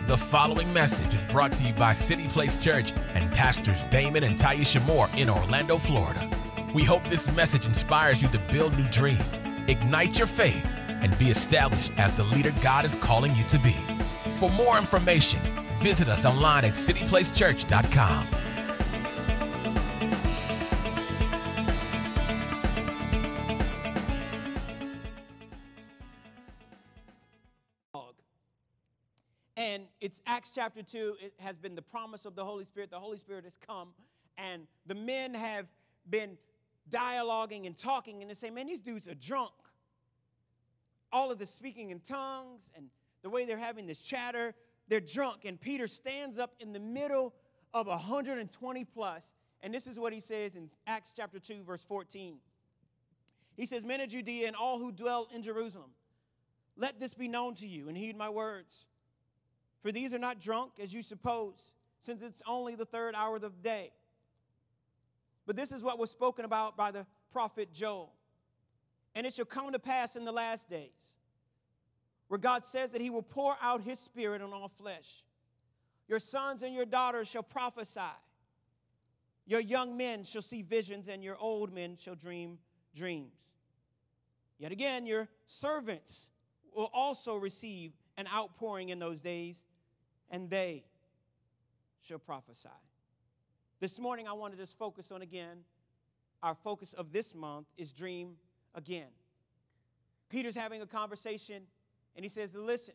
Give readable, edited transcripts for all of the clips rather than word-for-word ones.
The following message is brought to you by City Place Church and Pastors Damon and Taisha Moore in Orlando, Florida. We hope this message inspires you to build new dreams, ignite your faith, and be established as the leader God is calling you to be. For more information, visit us online at cityplacechurch.com. And it's Acts chapter 2. It has been the promise of the Holy Spirit. The Holy Spirit has come, and the men have been dialoguing and talking, and they say, man, these dudes are drunk. All of the speaking in tongues and the way they're having this chatter, they're drunk. And Peter stands up in the middle of 120 plus, and this is what he says in Acts chapter 2, verse 14. He says, men of Judea and all who dwell in Jerusalem, let this be known to you, and heed my words. For these are not drunk, as you suppose, since it's only the third hour of the day. But this is what was spoken about by the prophet Joel. And it shall come to pass in the last days, where God says that he will pour out his spirit on all flesh. Your sons and your daughters shall prophesy. Your young men shall see visions, and your old men shall dream dreams. Yet again, your servants will also receive an outpouring in those days, and they shall prophesy. This morning, I want to just focus on, again, our focus of this month is dream again. Peter's having a conversation, and he says, listen,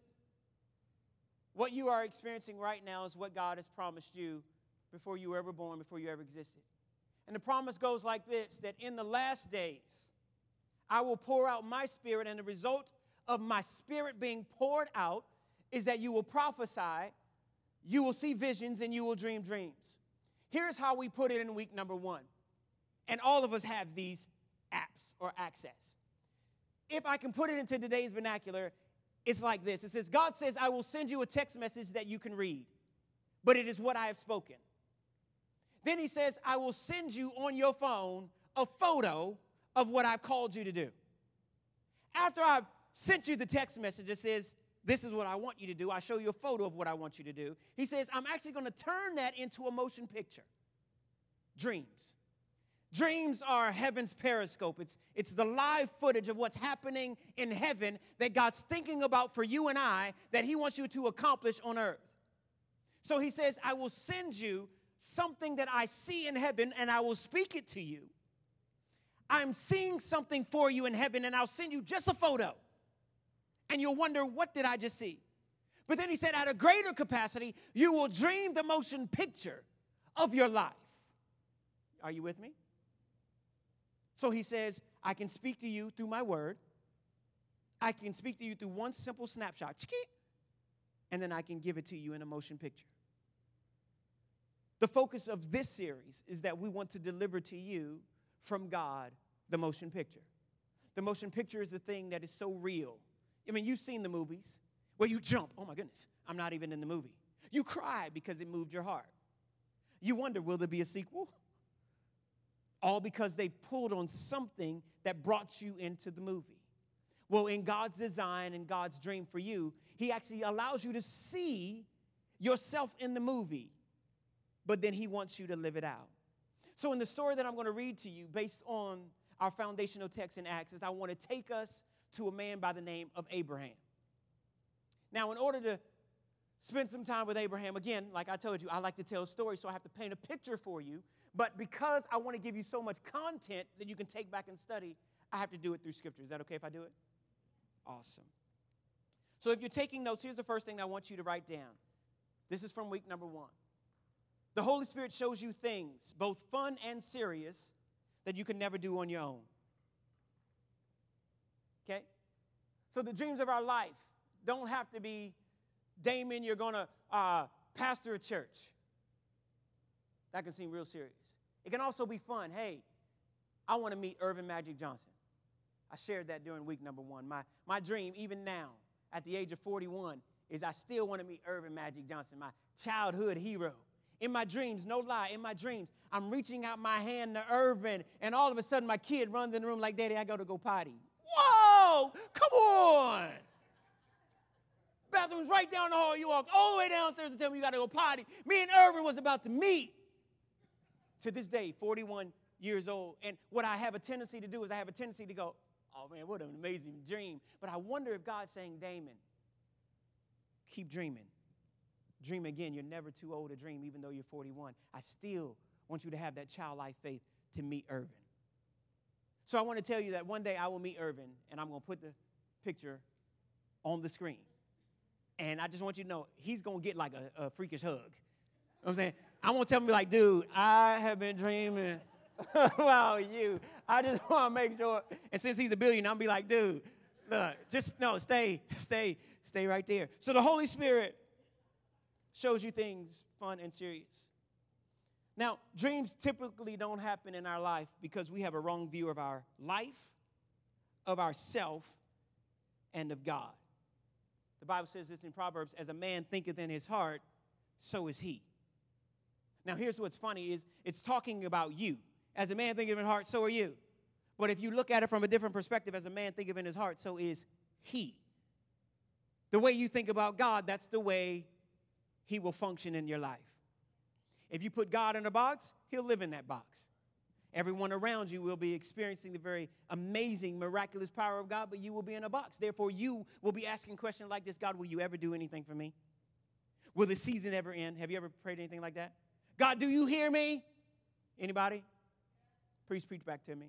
what you are experiencing right now is what God has promised you before you were ever born, before you ever existed. And the promise goes like this, that in the last days, I will pour out my spirit, and the result of my spirit being poured out is that you will prophesy, you will see visions, and you will dream dreams. Here's how we put it in week number 1. And all of us have these apps or access. If I can put it into today's vernacular, it's like this. It says, God says, I will send you a text message that you can read, but it is what I have spoken. Then he says, I will send you on your phone a photo of what I've called you to do. After I've sent you the text message that says, this is what I want you to do, I show you a photo of what I want you to do. He says, I'm actually going to turn that into a motion picture. Dreams. Dreams are heaven's periscope. It's the live footage of what's happening in heaven that God's thinking about for you and I that he wants you to accomplish on earth. So he says, I will send you something that I see in heaven, and I will speak it to you. I'm seeing something for you in heaven, and I'll send you just a photo. And you'll wonder, what did I just see? But then he said, at a greater capacity, you will dream the motion picture of your life. Are you with me? So he says, I can speak to you through my word. I can speak to you through one simple snapshot. And then I can give it to you in a motion picture. The focus of this series is that we want to deliver to you from God the motion picture. The motion picture is the thing that is so real. I mean, you've seen the movies where you jump. Oh, my goodness, I'm not even in the movie. You cry because it moved your heart. You wonder, will there be a sequel? All because they pulled on something that brought you into the movie. Well, in God's design and God's dream for you, he actually allows you to see yourself in the movie, but then he wants you to live it out. So in the story that I'm going to read to you, based on our foundational text in Acts, I want to take us to a man by the name of Abraham. Now, in order to spend some time with Abraham, again, like I told you, I like to tell stories, so I have to paint a picture for you. But because I want to give you so much content that you can take back and study, I have to do it through Scripture. Is that okay if I do it? Awesome. So if you're taking notes, here's the first thing I want you to write down. This is from week number 1. The Holy Spirit shows you things, both fun and serious, that you can never do on your own. Okay? So the dreams of our life don't have to be, Damon, you're going to pastor a church. That can seem real serious. It can also be fun. Hey, I want to meet Irvin Magic Johnson. I shared that during week number 1. My dream, even now, at the age of 41, is I still want to meet Irvin Magic Johnson, my childhood hero. In my dreams, no lie, in my dreams, I'm reaching out my hand to Irvin, and all of a sudden my kid runs in the room like, Daddy, I got to go potty. Whoa, come on. bathroom's right down the hall. You walk all the way downstairs and tell me you got to go potty. Me and Irvin was about to meet. To this day, 41 years old. And what I have a tendency to do is I have a tendency to go, oh, man, what an amazing dream. But I wonder if God's saying, Damon, keep dreaming. Dream again. You're never too old to dream, even though you're 41. I still want you to have that childlike faith to meet Irvin. So I want to tell you that one day I will meet Irvin, and I'm going to put the picture on the screen. And I just want you to know, he's going to get like a freakish hug. You know what I'm saying? I won't tell him, like, dude, I have been dreaming about you. I just want to make sure. And since he's a billionaire, I'm going to be like, dude, look, just, no, stay right there. So the Holy Spirit shows you things fun and serious. Now, dreams typically don't happen in our life because we have a wrong view of our life, of ourself, and of God. The Bible says this in Proverbs, as a man thinketh in his heart, so is he. Now, here's what's funny is it's talking about you. As a man thinketh in his heart, so are you. But if you look at it from a different perspective, as a man thinketh in his heart, so is he. The way you think about God, that's the way he will function in your life. If you put God in a box, he'll live in that box. Everyone around you will be experiencing the very amazing, miraculous power of God, but you will be in a box. Therefore, you will be asking questions like this: God, will you ever do anything for me? Will the season ever end? Have you ever prayed anything like that? God, do you hear me? Anybody? Please preach back to me.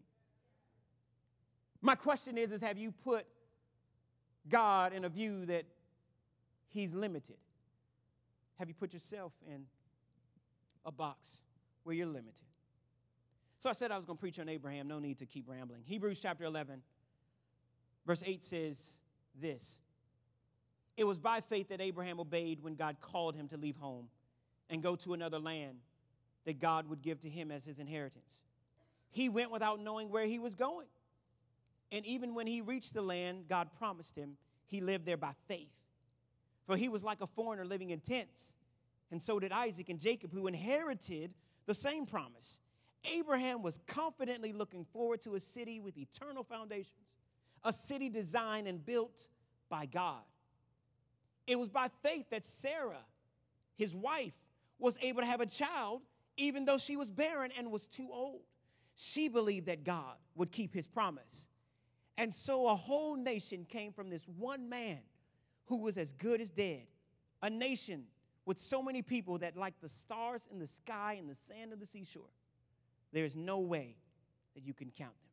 My question is have you put God in a view that he's limited? Have you put yourself in a box where you're limited? So I said I was going to preach on Abraham. No need to keep rambling. Hebrews chapter 11, verse 8 says this: it was by faith that Abraham obeyed when God called him to leave home and go to another land that God would give to him as his inheritance. He went without knowing where he was going. And even when he reached the land God promised him, he lived there by faith. For he was like a foreigner living in tents. And so did Isaac and Jacob, who inherited the same promise. Abraham was confidently looking forward to a city with eternal foundations, a city designed and built by God. It was by faith that Sarah, his wife, was able to have a child even though she was barren and was too old. She believed that God would keep his promise. And so a whole nation came from this one man who was as good as dead. A nation with so many people that, like the stars in the sky and the sand of the seashore, there's no way that you can count them.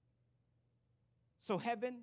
So heaven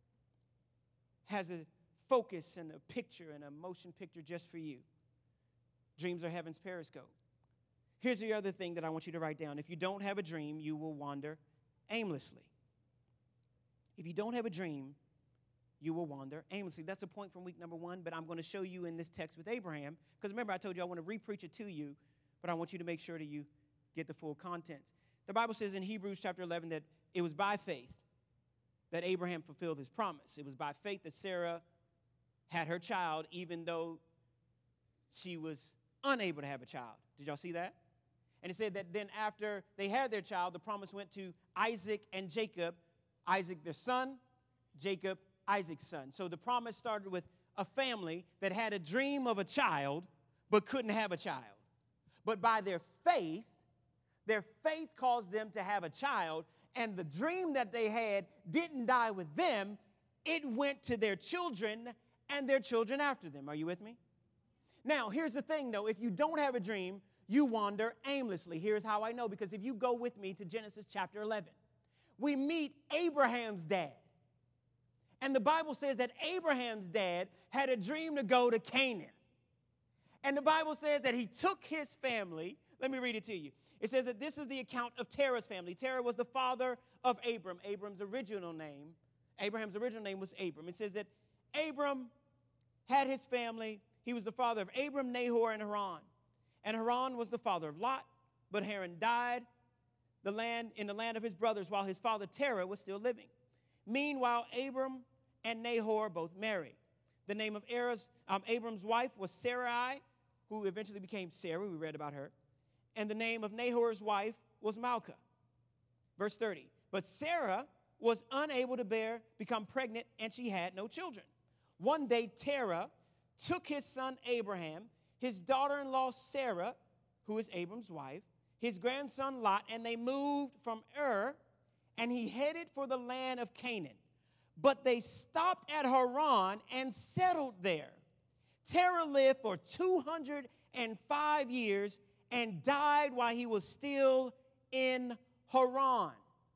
has a focus and a picture and a motion picture just for you. Dreams are heaven's periscope. Here's the other thing that I want you to write down. If you don't have a dream, you will wander aimlessly. If you don't have a dream, you will wander aimlessly. That's a point from week number 1, but I'm going to show you in this text with Abraham, because remember I told you I want to re-preach it to you, but I want you to make sure that you get the full content. The Bible says in Hebrews chapter 11 that it was by faith that Abraham fulfilled his promise. It was by faith that Sarah had her child even though she was unable to have a child. Did y'all see that? And it said that then after they had their child, the promise went to Isaac and Jacob. Isaac their son, Jacob Isaac's son. So the promise started with a family that had a dream of a child but couldn't have a child. But by their faith caused them to have a child, and the dream that they had didn't die with them. It went to their children and their children after them. Are you with me? Now, here's the thing, though. If you don't have a dream, you wander aimlessly. Here's how I know, because if you go with me to Genesis chapter 11, we meet Abraham's dad. And the Bible says that Abraham's dad had a dream to go to Canaan. And the Bible says that he took his family. Let me read it to you. It says that this is the account of Terah's family. Terah was the father of Abram. Abraham's original name was Abram. It says that Abram had his family. He was the father of Abram, Nahor, and Haran. And Haran was the father of Lot, but Haran died in the land of his brothers while his father Terah was still living. Meanwhile, Abram and Nahor both married. The name of Abram's wife was Sarai, who eventually became Sarah. We read about her. And the name of Nahor's wife was Milcah. Verse 30. But Sarah was unable to become pregnant, and she had no children. One day, Terah took his son Abraham, his daughter-in-law Sarah, who is Abram's wife, his grandson Lot, and they moved from Ur, and he headed for the land of Canaan. But they stopped at Haran and settled there. Terah lived for 205 years and died while he was still in Haran.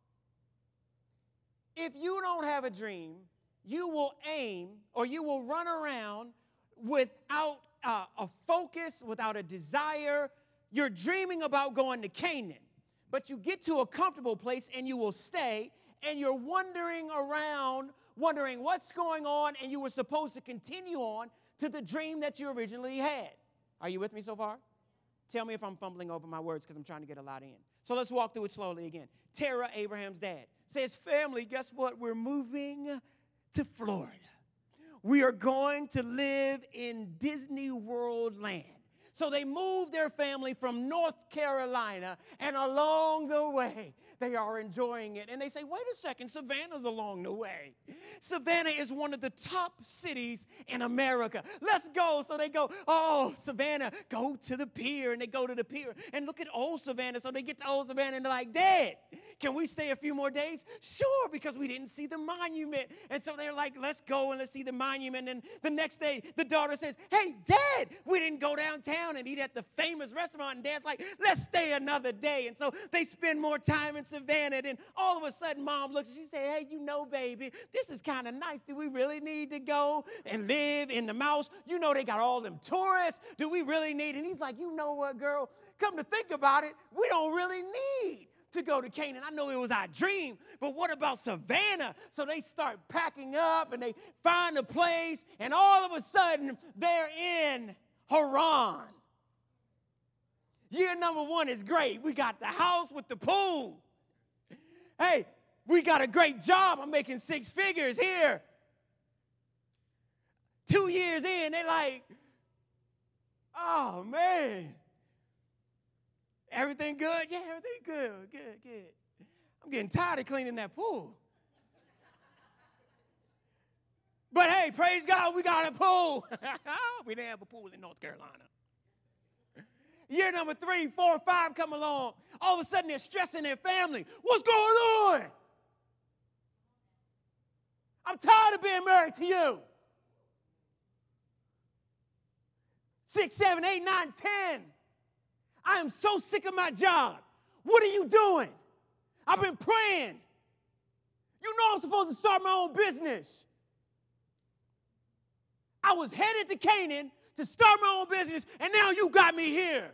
If you don't have a dream, you will aim or you will run around without a focus, without a desire. You're dreaming about going to Canaan, but you get to a comfortable place and you will stay, and you're wandering around, wondering what's going on, and you were supposed to continue on to the dream that you originally had. Are you with me so far? Tell me if I'm fumbling over my words because I'm trying to get a lot in. So let's walk through it slowly again. Terah, Abraham's dad, says, family, guess what? We're moving to Florida. We are going to live in Disney World land. So they moved their family from North Carolina, and along the way, they are enjoying it. And they say, wait a second, Savannah's along the way. Savannah is one of the top cities in America. Let's go. So they go, oh, Savannah, go to the pier. And they go to the pier and look at old Savannah. So they get to old Savannah and they're like, Dad, can we stay a few more days? Sure, because we didn't see the monument. And so they're like, let's go and let's see the monument. And the next day, the daughter says, hey, Dad, we didn't go downtown and eat at the famous restaurant. And Dad's like, let's stay another day. And so they spend more time in Savannah. And all of a sudden, Mom looks and she says, hey, you know, baby, this is kind of nice. Do we really need to go and live in the mouse? You know they got all them tourists. Do we really need? And he's like, you know what, girl? Come to think about it, we don't really need to go to Canaan. I know it was our dream, but what about Savannah? So they start packing up and they find a place, and all of a sudden they're in Haran. Year number 1 is great. We got the house with the pool. Hey, we got a great job. I'm making 6 figures here. 2 years in, they're like, oh, man. Everything good? Yeah, everything good. Good. I'm getting tired of cleaning that pool. But hey, praise God, we got a pool. We didn't have a pool in North Carolina. Year number 3, 4, 5 come along. All of a sudden, they're stressing their family. What's going on? I'm tired of being married to you. 6, 7, 8, 9, 10. I am so sick of my job. What are you doing? I've been praying. You know I'm supposed to start my own business. I was headed to Canaan to start my own business, and now you got me here.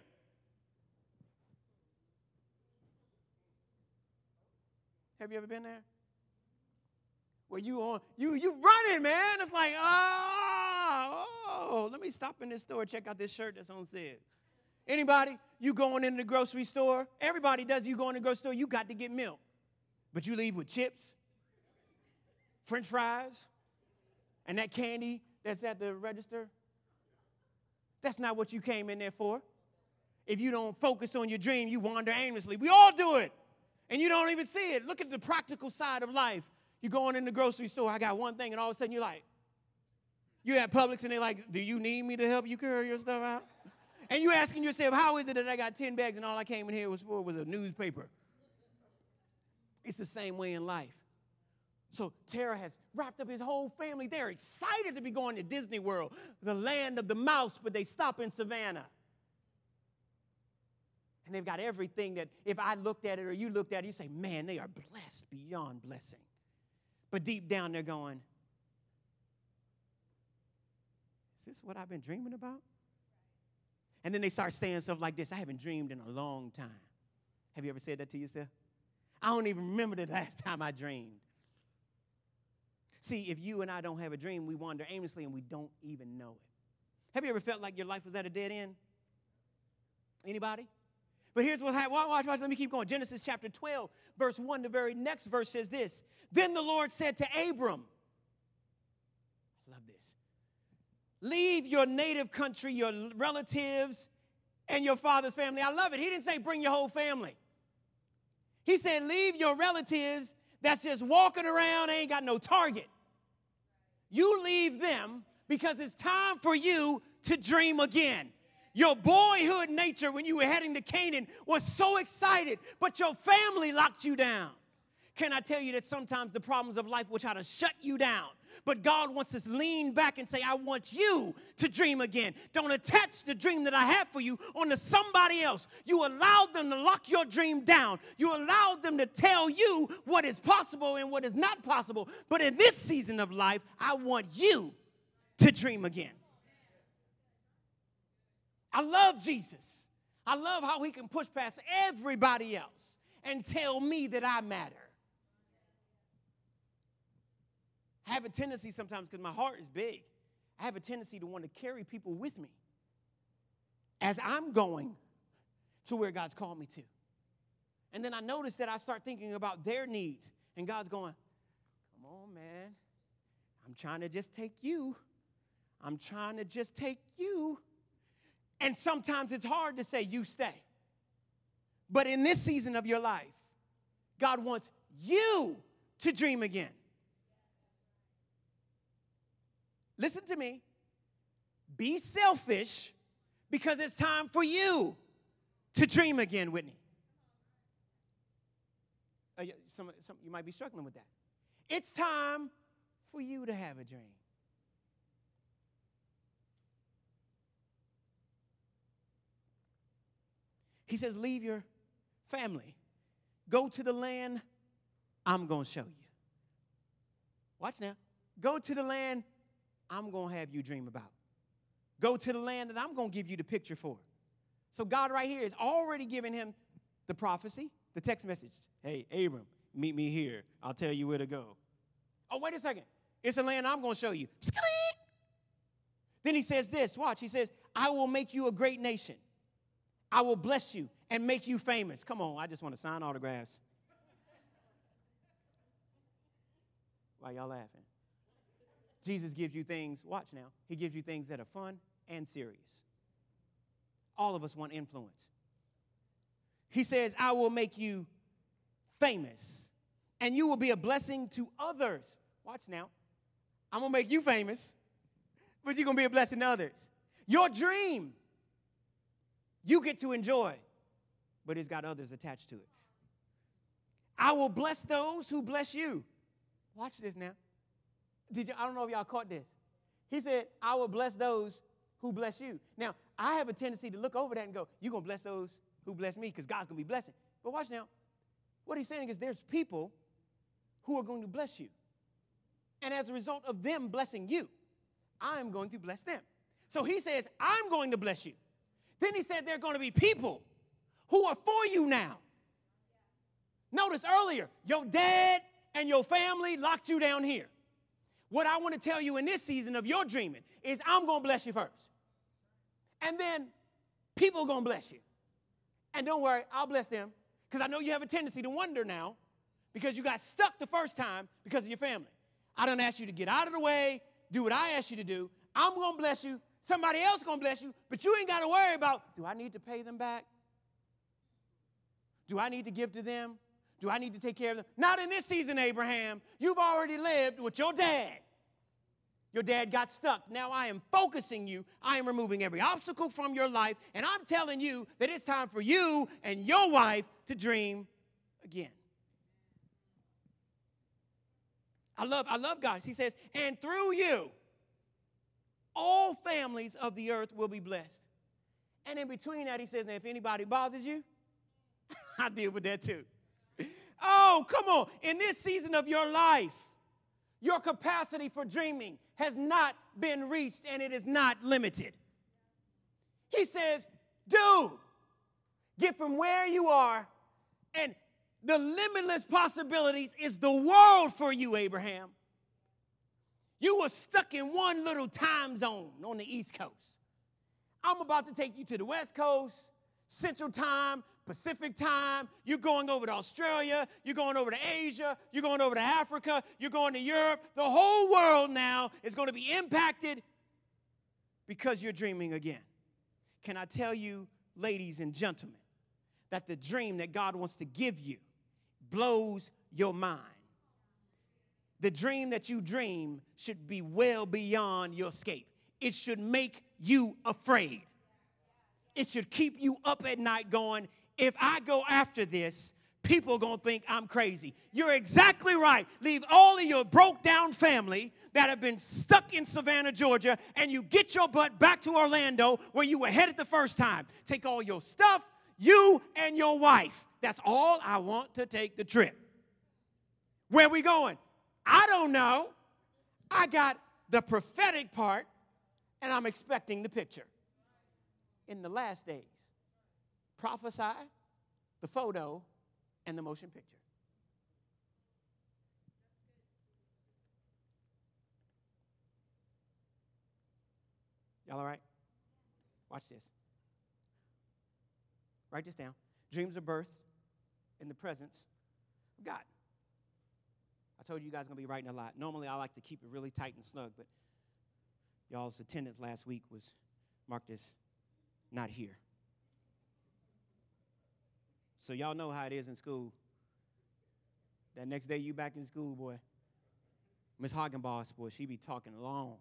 Have you ever been there? Where you running, man. It's like, oh, let me stop in this store, check out this shirt that's on sale. Anybody? You going in the grocery store? Everybody does. You go in the grocery store, you got to get milk. But you leave with chips, French fries, and that candy that's at the register. That's not what you came in there for. If you don't focus on your dream, you wander aimlessly. We all do it, and you don't even see it. Look at the practical side of life. You're going in the grocery store, I got one thing, and all of a sudden you're like, you're at Publix, and they're like, do you need me to help you carry your stuff out? And you're asking yourself, how is it that I got 10 bags and all I came in here was a newspaper? It's the same way in life. So Terah has wrapped up his whole family. They're excited to be going to Disney World, the land of the mouse, but they stop in Savannah. And they've got everything that if I looked at it or you looked at it, you say, man, they are blessed beyond blessing. But deep down they're going, is this what I've been dreaming about? And then they start saying stuff like this, I haven't dreamed in a long time. Have you ever said that to yourself? I don't even remember the last time I dreamed. See, if you and I don't have a dream, we wander aimlessly and we don't even know it. Have you ever felt like your life was at a dead end? Anybody? But here's what happened. Watch, let me keep going. Genesis chapter 12, verse 1, the very next verse says this. Then the Lord said to Abram, I love this. Leave your native country, your relatives, and your father's family. I love it. He didn't say bring your whole family. He said leave your relatives that's just walking around, ain't got no target. You leave them because it's time for you to dream again. Your boyhood nature when you were heading to Canaan was so excited, but your family locked you down. Can I tell you that sometimes the problems of life will try to shut you down, but God wants us to lean back and say, I want you to dream again. Don't attach the dream that I have for you onto somebody else. You allowed them to lock your dream down. You allowed them to tell you what is possible and what is not possible. But in this season of life, I want you to dream again. I love Jesus. I love how he can push past everybody else and tell me that I matter. I have a tendency sometimes, because my heart is big, I have a tendency to want to carry people with me as I'm going to where God's called me to. And then I notice that I start thinking about their needs, and God's going, come on, man. I'm trying to just take you. I'm trying to just take you. And sometimes it's hard to say, you stay. But in this season of your life, God wants you to dream again. Listen to me. Be selfish because it's time for you to dream again, Whitney. You might be struggling with that. It's time for you to have a dream. He says, leave your family. Go to the land I'm going to show you. Watch now. Go to the land I'm going to have you dream about. Go to the land that I'm going to give you the picture for. So God right here is already giving him the prophecy, the text message. Hey, Abram, meet me here. I'll tell you where to go. Oh, wait a second. It's a land I'm going to show you. Then he says this. Watch. He says, I will make you a great nation. I will bless you and make you famous. Come on, I just want to sign autographs. Why y'all laughing? Jesus gives you things, watch now, he gives you things that are fun and serious. All of us want influence. He says, I will make you famous, and you will be a blessing to others. Watch now. I'm going to make you famous, but you're going to be a blessing to others. Your dream, you get to enjoy, but it's got others attached to it. I will bless those who bless you. Watch this now. I don't know if y'all caught this. He said, I will bless those who bless you. Now, I have a tendency to look over that and go, you're going to bless those who bless me because God's going to be blessing. But watch now. What he's saying is there's people who are going to bless you. And as a result of them blessing you, I'm going to bless them. So he says, I'm going to bless you. Then he said there are going to be people who are for you now. Notice earlier, your dad and your family locked you down here. What I want to tell you in this season of your dreaming is I'm going to bless you first. And then people are going to bless you. And don't worry, I'll bless them. Because I know you have a tendency to wonder now because you got stuck the first time because of your family. I done asked you to get out of the way, do what I asked you to do. I'm going to bless you. Somebody else is going to bless you. But you ain't got to worry about, do I need to pay them back? Do I need to give to them? Do I need to take care of them? Not in this season, Abraham. You've already lived with your dad. Your dad got stuck. Now I am focusing you. I am removing every obstacle from your life. And I'm telling you that it's time for you and your wife to dream again. I love God. He says, and through you, all families of the earth will be blessed. And in between that, he says, now if anybody bothers you, I deal with that too. Oh, come on. In this season of your life, your capacity for dreaming has not been reached and it is not limited. He says, dude, get from where you are, and the limitless possibilities is the world for you, Abraham. You were stuck in one little time zone on the East Coast. I'm about to take you to the West Coast, Central Time, Pacific Time. You're going over to Australia. You're going over to Asia. You're going over to Africa. You're going to Europe. The whole world now is going to be impacted because you're dreaming again. Can I tell you, ladies and gentlemen, that the dream that God wants to give you blows your mind. The dream that you dream should be well beyond your escape. it should make you afraid. It should keep you up at night going, if I go after this, people are going to think I'm crazy. You're exactly right. Leave all of your broke down family that have been stuck in Savannah, Georgia, and you get your butt back to Orlando where you were headed the first time. Take all your stuff, you and your wife. That's all I want to take the trip. Where we going? I don't know. I got the prophetic part, and I'm expecting the picture. In the last days, prophesy, the photo, and the motion picture. Y'all all right? Watch this. Write this down. Dreams are birthed in the presence of God. I told you guys are going to be writing a lot. Normally, I like to keep it really tight and snug, but y'all's attendance last week was marked as not here. So y'all know how it is in school. That next day you back in school, boy, Miss Hoggenboss, boy, she be talking long.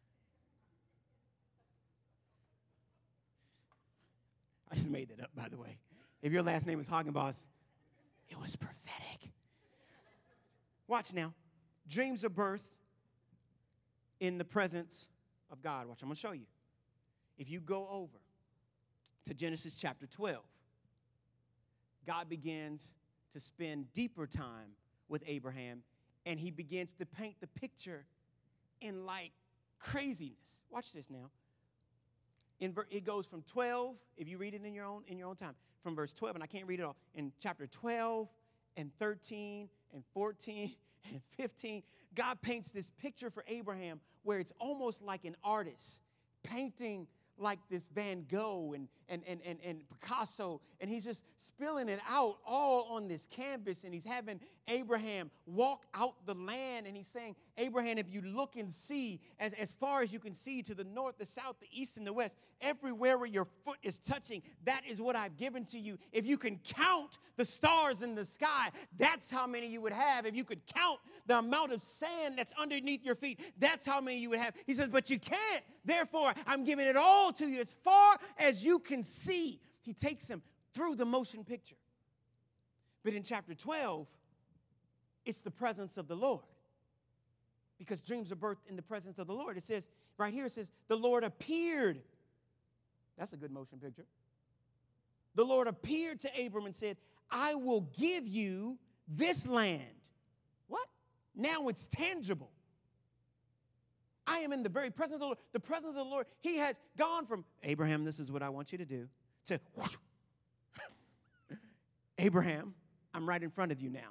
I just made that up, by the way. If your last name is Hoggenboss, it was prophetic. Watch now. Dreams are birthed in the presence of God. Watch, I'm going to show you. If you go over to Genesis chapter 12, God begins to spend deeper time with Abraham, and he begins to paint the picture in like craziness. Watch this now. It goes from 12, if you read it in your own time, from verse 12, and I can't read it all, in chapter 12 and 13 and 14 and 15, God paints this picture for Abraham where it's almost like an artist painting like this Van Gogh and Picasso, and he's just spilling it out all on this canvas, and he's having Abraham walk out the land, and he's saying, Abraham, if you look and see, as far as you can see to the north, the south, the east, and the west, everywhere where your foot is touching, that is what I've given to you. If you can count the stars in the sky, that's how many you would have. If you could count the amount of sand that's underneath your feet, that's how many you would have. He says, but you can't. Therefore, I'm giving it all to you as far as you can see. He takes him through the motion picture. But in chapter 12, it's the presence of the Lord. Because dreams are birthed in the presence of the Lord. It says, right here, it says, the Lord appeared. That's a good motion picture. The Lord appeared to Abram and said, I will give you this land. What? Now it's tangible. I am in the very presence of the Lord. The presence of the Lord, he has gone from, Abraham, this is what I want you to do, to, Abraham, I'm right in front of you now.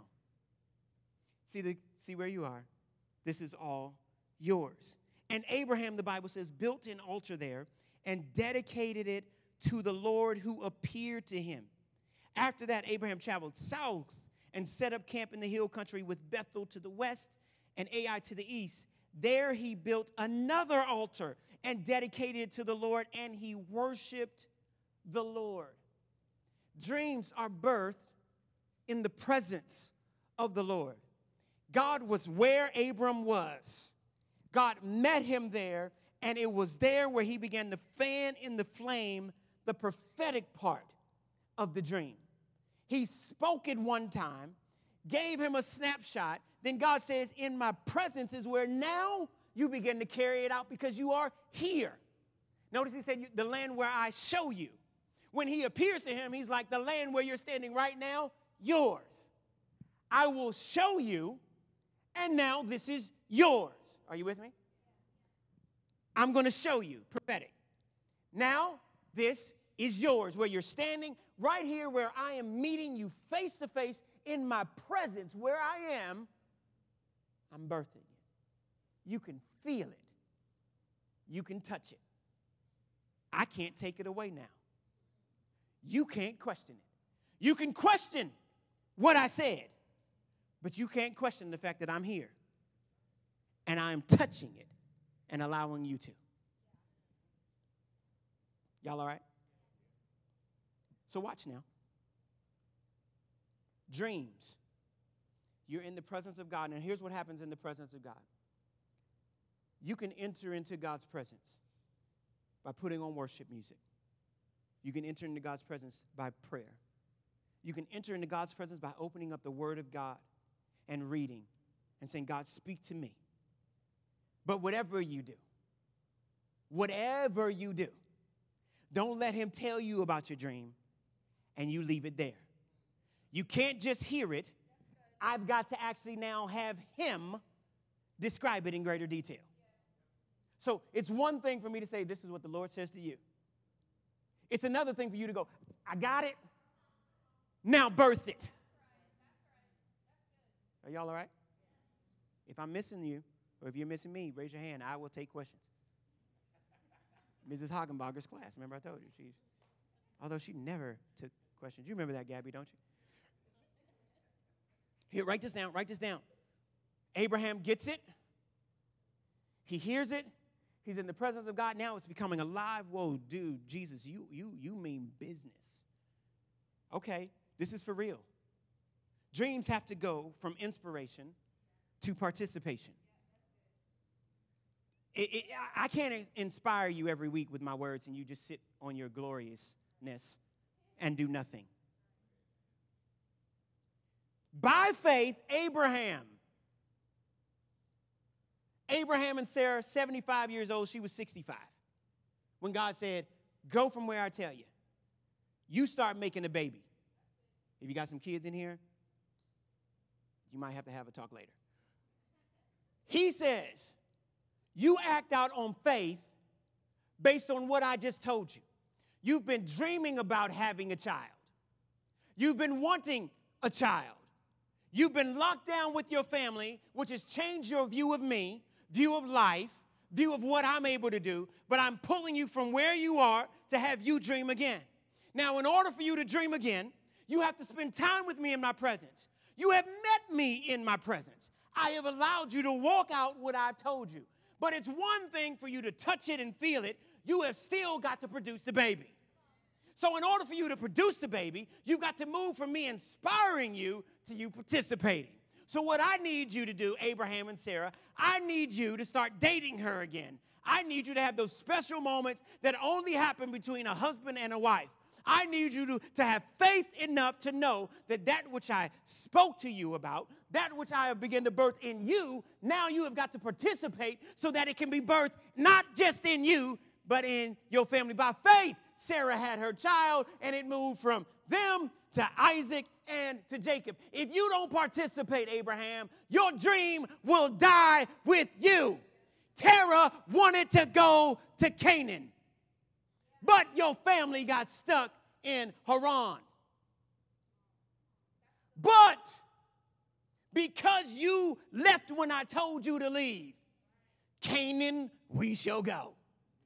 See where you are. This is all yours. And Abraham, the Bible says, built an altar there and dedicated it to the Lord who appeared to him. After that, Abraham traveled south and set up camp in the hill country with Bethel to the west and Ai to the east. There he built another altar and dedicated it to the Lord, and he worshiped the Lord. Dreams are birthed in the presence of the Lord. God was where Abram was. God met him there, and it was there where he began to fan in the flame the prophetic part of the dream. He spoke it one time, gave him a snapshot. Then God says, in my presence is where now you begin to carry it out because you are here. Notice he said, the land where I show you. When he appears to him, he's like, the land where you're standing right now, yours. I will show you, and now this is yours. Are you with me? I'm going to show you, prophetic. Now this is yours, where you're standing right here where I am meeting you face to face in my presence, where I am, I'm birthing it. You can feel it. You can touch it. I can't take it away now. You can't question it. You can question what I said, but you can't question the fact that I'm here and I'm touching it and allowing you to. Y'all all right? So watch now. Dreams. You're in the presence of God. Now here's what happens in the presence of God. You can enter into God's presence by putting on worship music. You can enter into God's presence by prayer. You can enter into God's presence by opening up the Word of God and reading and saying, God, speak to me. But whatever you do, don't let him tell you about your dream and you leave it there. You can't just hear it. I've got to actually now have him describe it in greater detail. So it's one thing for me to say, this is what the Lord says to you. It's another thing for you to go, I got it. Now birth it. Are y'all all right? If I'm missing you, or if you're missing me, raise your hand. I will take questions. Mrs. Hagenbacher's class, remember I told you. Although she never took questions. You remember that, Gabby, don't you? Here, write this down. Abraham gets it. He hears it. He's in the presence of God. Now it's becoming alive. Whoa, dude, Jesus, you mean business. Okay, this is for real. Dreams have to go from inspiration to participation. I can't inspire you every week with my words and you just sit on your gloriousness and do nothing. By faith, Abraham and Sarah, 75 years old, she was 65. When God said, go from where I tell you. You start making a baby. If you got some kids in here, you might have to have a talk later. He says, you act out on faith based on what I just told you. You've been dreaming about having a child. You've been wanting a child. You've been locked down with your family, which has changed your view of me, view of life, view of what I'm able to do, but I'm pulling you from where you are to have you dream again. Now, in order for you to dream again, you have to spend time with me in my presence. You have met me in my presence. I have allowed you to walk out what I've told you. But it's one thing for you to touch it and feel it. You have still got to produce the baby. So in order for you to produce the baby, you've got to move from me inspiring you to you participating. So what I need you to do, Abraham and Sarah, I need you to start dating her again. I need you to have those special moments that only happen between a husband and a wife. I need you to have faith enough to know that that which I spoke to you about, that which I have begun to birth in you, now you have got to participate so that it can be birthed not just in you, but in your family. By faith, Sarah had her child, and it moved from them to Isaac and to Jacob. If you don't participate, Abraham, your dream will die with you. Terah wanted to go to Canaan, but your family got stuck in Haran. But because you left when I told you to leave, Canaan we shall go.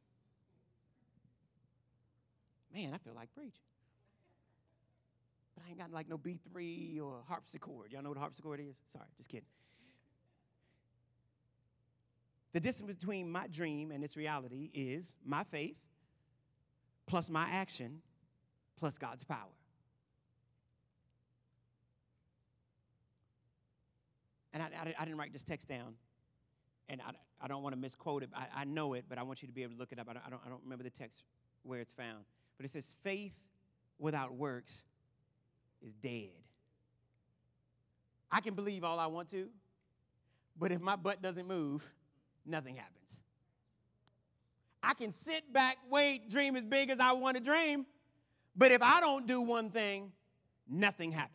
Man, I feel like preaching. But I ain't got like no B3 or harpsichord. Y'all know what a harpsichord is? Sorry, just kidding. The distance between my dream and its reality is my faith plus my action plus God's power. And I didn't write this text down, and I don't want to misquote it. I know it, but I want you to be able to look it up. I don't remember the text where it's found. But it says, faith without works is dead. I can believe all I want to, but if my butt doesn't move, nothing happens. I can sit back, wait, dream as big as I want to dream, but if I don't do one thing, nothing happens.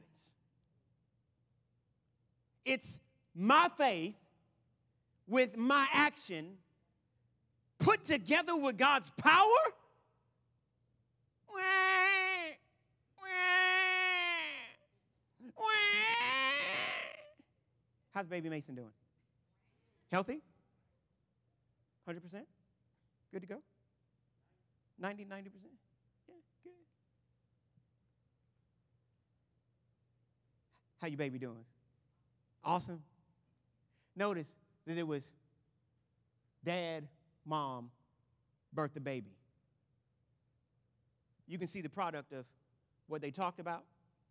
It's my faith with my action put together with God's power. How's baby Mason doing? Healthy? 100%? Good to go? 90%? Yeah, good. How your baby doing? Awesome. Notice that it was dad, mom, birthed the baby. You can see the product of what they talked about,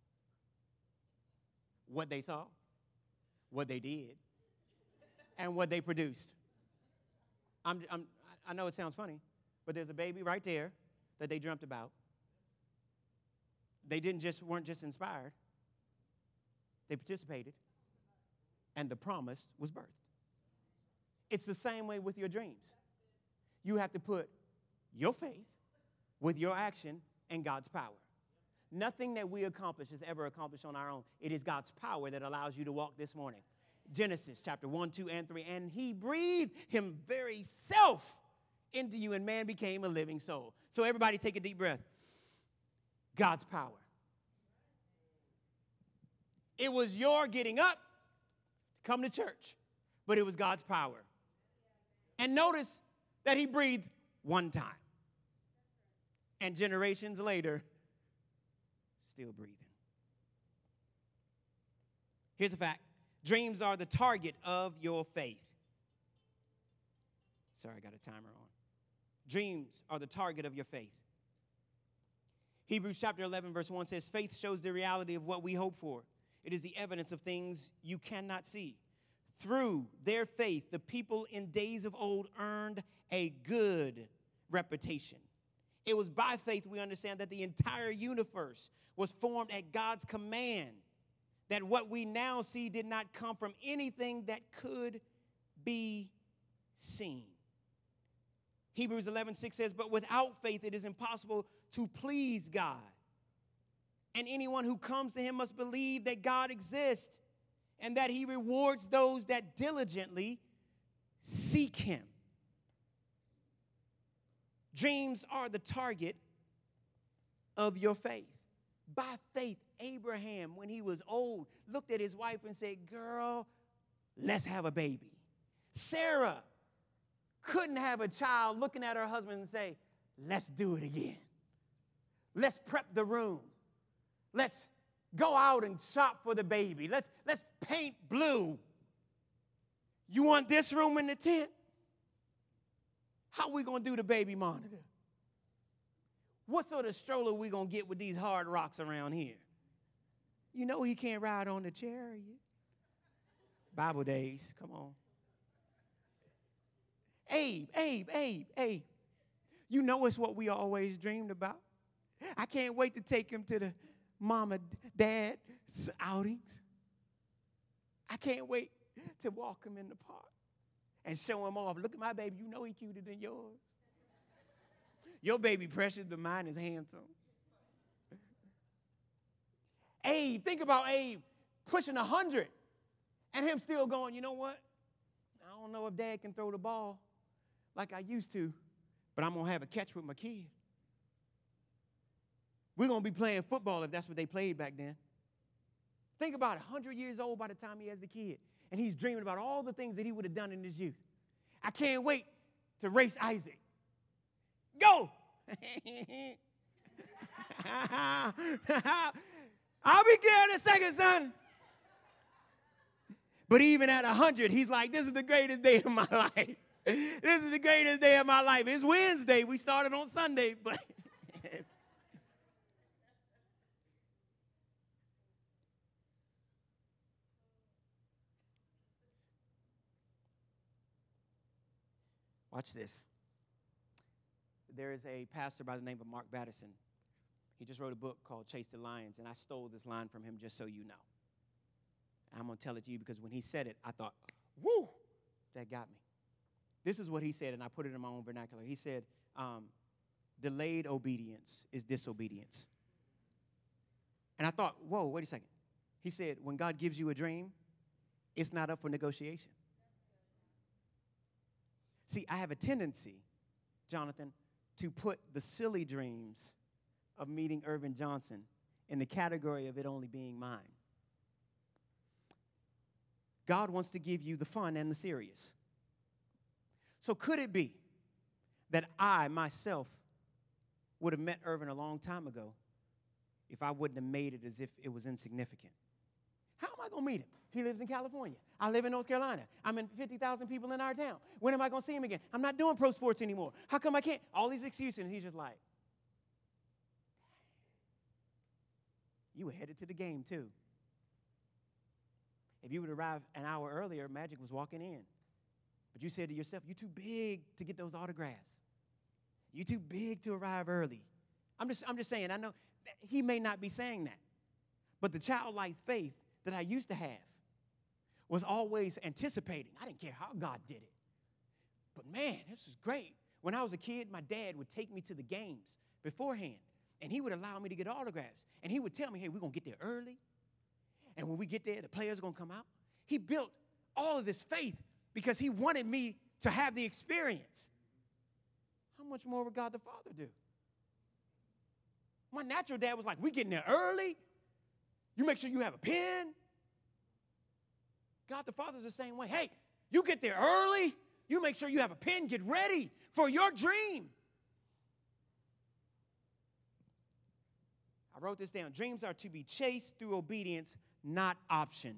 what they saw, what they did, and what they produced. I know it sounds funny, But there's a baby right there that they dreamt about. They weren't just inspired. They participated. And the promise was birthed. It's the same way with your dreams. You have to put your faith with your action and God's power. Nothing that we accomplish is ever accomplished on our own. It is God's power that allows you to walk this morning. Genesis chapter 1, 2, and 3. And he breathed him very self into you, and man became a living soul. So everybody take a deep breath. God's power. It was your getting up to come to church, but it was God's power. And notice that he breathed one time. And generations later, still breathing. Here's a fact. Dreams are the target of your faith. Sorry, I got a timer on. Dreams are the target of your faith. Hebrews chapter 11, verse 1 says, faith shows the reality of what we hope for. It is the evidence of things you cannot see. Through their faith, the people in days of old earned a good reputation. It was by faith we understand that the entire universe was formed at God's command, that what we now see did not come from anything that could be seen. Hebrews 11:6 says, but without faith it is impossible to please God. And anyone who comes to him must believe that God exists and that he rewards those that diligently seek him. Dreams are the target of your faith. By faith, Abraham, when he was old, looked at his wife and said, girl, let's have a baby. Sarah couldn't have a child, looking at her husband and say, let's do it again. Let's prep the room. Let's go out and shop for the baby. Let's paint blue. You want this room in the tent? How we going to do the baby monitor? What sort of stroller we going to get with these hard rocks around here? You know he can't ride on the chariot. Bible days, come on. Abe. You know it's what we always dreamed about. I can't wait to take him to the mama, dad outings. I can't wait to walk him in the park and show him off. Look at my baby. You know he's cuter than yours. Your baby precious, but mine is handsome. Abe, think about Abe pushing 100 and him still going, you know what? I don't know if dad can throw the ball like I used to, but I'm going to have a catch with my kid. We're going to be playing football if that's what they played back then. Think about it, 100 years old by the time he has the kid, and he's dreaming about all the things that he would have done in his youth. I can't wait to race Isaac. Go! I'll be there in a second, son. But even at 100, he's like, this is the greatest day of my life. This is the greatest day of my life. It's Wednesday. We started on Sunday, but watch this. There is a pastor by the name of Mark Batterson. He just wrote a book called Chase the Lions, and I stole this line from him just so you know. I'm going to tell it to you because when he said it, I thought, woo, that got me. This is what he said, and I put it in my own vernacular. He said, delayed obedience is disobedience. And I thought, whoa, wait a second. He said, when God gives you a dream, it's not up for negotiation. See, I have a tendency, Jonathan, to put the silly dreams of meeting Irvin Johnson in the category of it only being mine. God wants to give you the fun and the serious. So could it be that I, myself, would have met Irvin a long time ago if I wouldn't have made it as if it was insignificant? How am I going to meet him? He lives in California. I live in North Carolina. I'm in 50,000 people in our town. When am I going to see him again? I'm not doing pro sports anymore. How come I can't? All these excuses. And he's just like, you were headed to the game too. If you would arrive an hour earlier, Magic was walking in. But you said to yourself, you're too big to get those autographs. You too big to arrive early. I'm just saying, I know he may not be saying that. But the childlike faith that I used to have was always anticipating. I didn't care how God did it. But man, this is great. When I was a kid, my dad would take me to the games beforehand, and he would allow me to get autographs. And he would tell me, hey, we're going to get there early. And when we get there, the players are going to come out. He built all of this faith because he wanted me to have the experience. How much more would God the Father do? My natural dad was like, we getting there early. You make sure you have a pen. God the Father's the same way. Hey, you get there early. You make sure you have a pen. Get ready for your dream. I wrote this down. Dreams are to be chased through obedience, not optioned.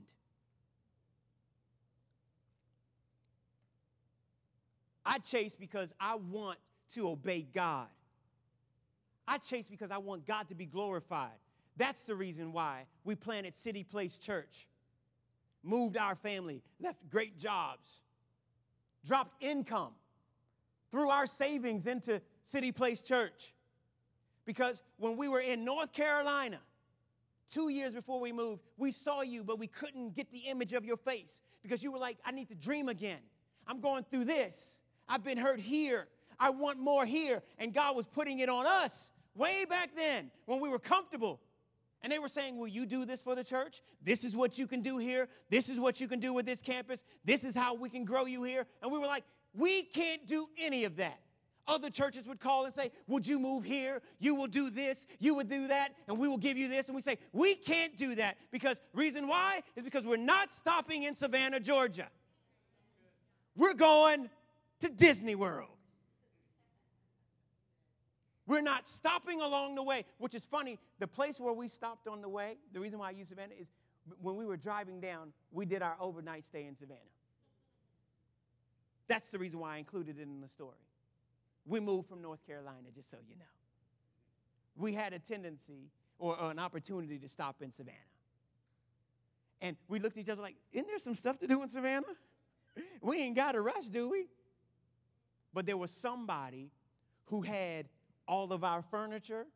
I chase because I want to obey God. I chase because I want God to be glorified. That's the reason why we planted City Place Church, moved our family, left great jobs, dropped income, threw our savings into City Place Church. Because when we were in North Carolina, 2 years before we moved, we saw you, but we couldn't get the image of your face because you were like, I need to dream again. I'm going through this. I've been hurt here. I want more here. And God was putting it on us way back then when we were comfortable. And they were saying, will you do this for the church? This is what you can do here. This is what you can do with this campus. This is how we can grow you here. And we were like, we can't do any of that. Other churches would call and say, would you move here? You will do this. You would do that. And we will give you this. And we say, we can't do that because reason why is because we're not stopping in Savannah, Georgia. We're going to Disney World. We're not stopping along the way, which is funny. The place where we stopped on the way, the reason why I use Savannah is when we were driving down, we did our overnight stay in Savannah. That's the reason why I included it in the story. We moved from North Carolina, just so you know. We had a tendency or an opportunity to stop in Savannah. And we looked at each other like, isn't there some stuff to do in Savannah? We ain't got to rush, do we? But there was somebody who had all of our furniture.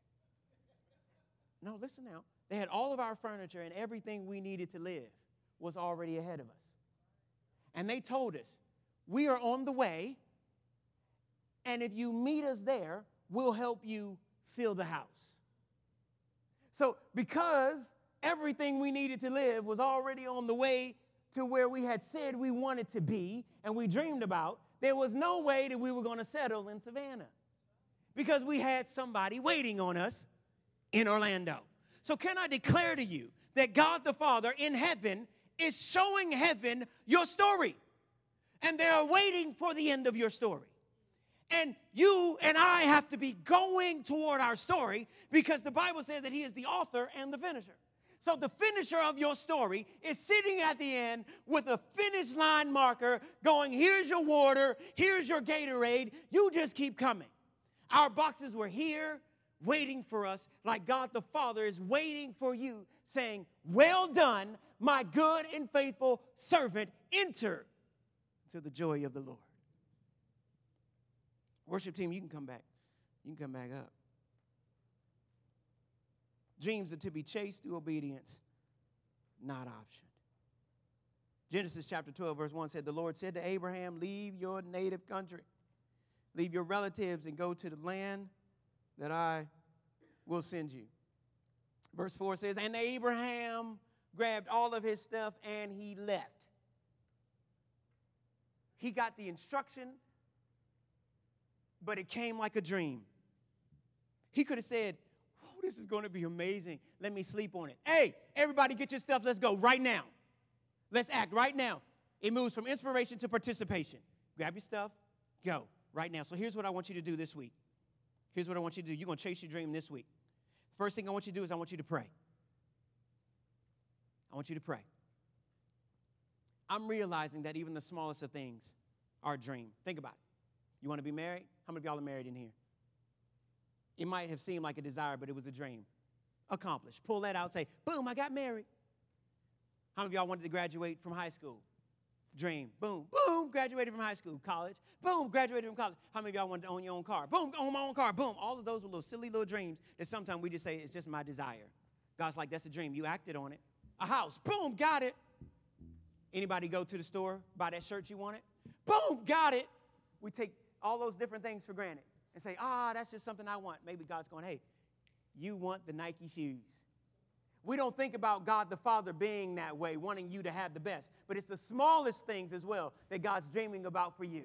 No, listen now. They had all of our furniture and everything we needed to live was already ahead of us. And they told us, we are on the way, and if you meet us there, we'll help you fill the house. So because everything we needed to live was already on the way to where we had said we wanted to be and we dreamed about, there was no way that we were going to settle in Savannah because we had somebody waiting on us in Orlando. So can I declare to you that God the Father in heaven is showing heaven your story, and they are waiting for the end of your story. And you and I have to be going toward our story because the Bible says that he is the author and the finisher. So the finisher of your story is sitting at the end with a finish line marker going, here's your water, here's your Gatorade, you just keep coming. Our boxes were here waiting for us like God the Father is waiting for you, saying, well done, my good and faithful servant, enter to the joy of the Lord. Worship team, you can come back. You can come back up. Dreams are to be chased through obedience, not optioned. Genesis chapter 12, verse 1 said, the Lord said to Abraham, leave your native country, leave your relatives, and go to the land that I will send you. Verse 4 says, and Abraham grabbed all of his stuff and he left. He got the instruction, but it came like a dream. He could have said, oh, this is going to be amazing. Let me sleep on it. Hey, everybody get your stuff. Let's go right now. Let's act right now. It moves from inspiration to participation. Grab your stuff. Go right now. So here's what I want you to do this week. Here's what I want you to do. You're going to chase your dream this week. First thing I want you to do is I want you to pray. I want you to pray. I'm realizing that even the smallest of things are a dream. Think about it. You want to be married? How many of y'all are married in here? It might have seemed like a desire, but it was a dream. Accomplished. Pull that out and say, boom, I got married. How many of y'all wanted to graduate from high school? dream. Boom, boom, graduated from high school, college. Boom, graduated from college. How many of y'all want to own your own car? Boom, own my own car. Boom. All of those were little silly little dreams that sometimes we just say, it's just my desire. God's like, that's a dream. You acted on it. A house. Boom, got it. Anybody go to the store, buy that shirt you wanted? Boom, got it. We take all those different things for granted and say, that's just something I want. Maybe God's going, hey, you want the Nike shoes. We don't think about God the Father being that way, wanting you to have the best. But it's the smallest things as well that God's dreaming about for you.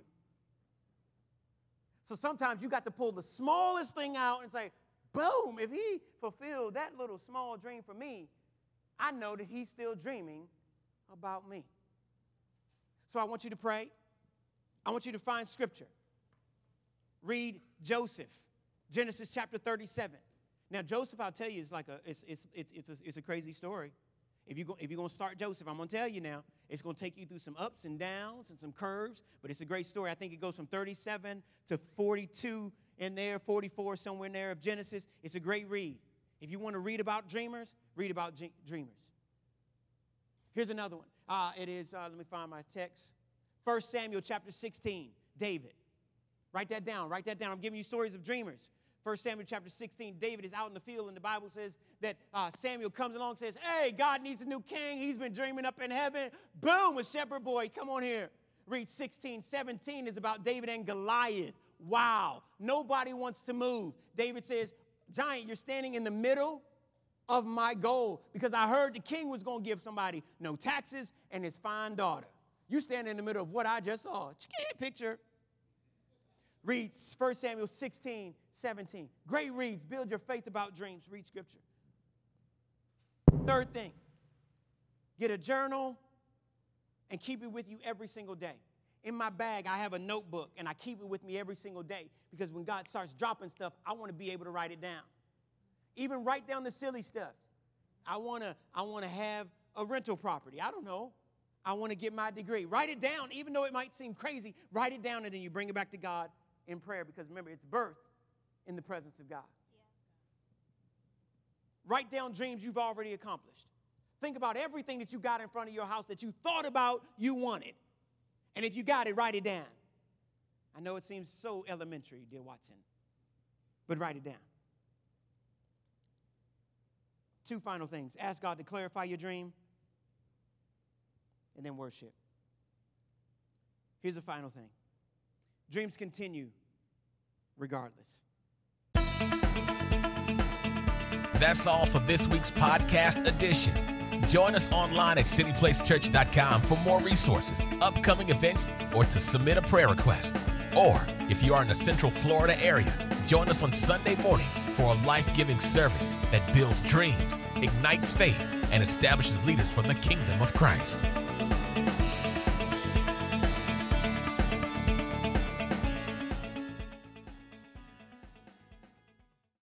So sometimes you got to pull the smallest thing out and say, boom, if he fulfilled that little small dream for me, I know that he's still dreaming about me. So I want you to pray. I want you to find scripture. Read Joseph, Genesis chapter 37. Now, Joseph, I'll tell you, it's a crazy story. If you're going to start Joseph, I'm going to tell you now, it's going to take you through some ups and downs and some curves, but it's a great story. I think it goes from 37 to 42 in there, 44 somewhere in there of Genesis. It's a great read. If you want to read about dreamers, read about dreamers. Here's another one. It is, let me find my text. 1 Samuel chapter 16, David. Write that down. Write that down. I'm giving you stories of dreamers. 1 Samuel chapter 16, David is out in the field, and the Bible says that Samuel comes along and says, hey, God needs a new king. He's been dreaming up in heaven. Boom, a shepherd boy. Come on here. Read 16. 17 is about David and Goliath. Wow. Nobody wants to move. David says, giant, you're standing in the middle of my goal because I heard the king was going to give somebody no taxes and his fine daughter. You stand in the middle of what I just saw. Picture. Read 1 Samuel 16, 17. Great reads. Build your faith about dreams. Read scripture. Third thing, get a journal and keep it with you every single day. In my bag, I have a notebook, and I keep it with me every single day because when God starts dropping stuff, I want to be able to write it down. Even write down the silly stuff. I want to have a rental property. I don't know. I want to get my degree. Write it down, even though it might seem crazy. Write it down, and then you bring it back to God in prayer because, remember, it's birth in the presence of God. Yeah. Write down dreams you've already accomplished. Think about everything that you got in front of your house that you thought about you wanted. And if you got it, write it down. I know it seems so elementary, dear Watson, but write it down. 2 final things. Ask God to clarify your dream, and then worship. Here's the final thing. Dreams continue regardless. That's all for this week's podcast edition. Join us online at cityplacechurch.com for more resources, upcoming events, or to submit a prayer request. Or, if you are in the Central Florida area, join us on Sunday morning for a life-giving service that builds dreams, ignites faith, and establishes leaders for the kingdom of Christ.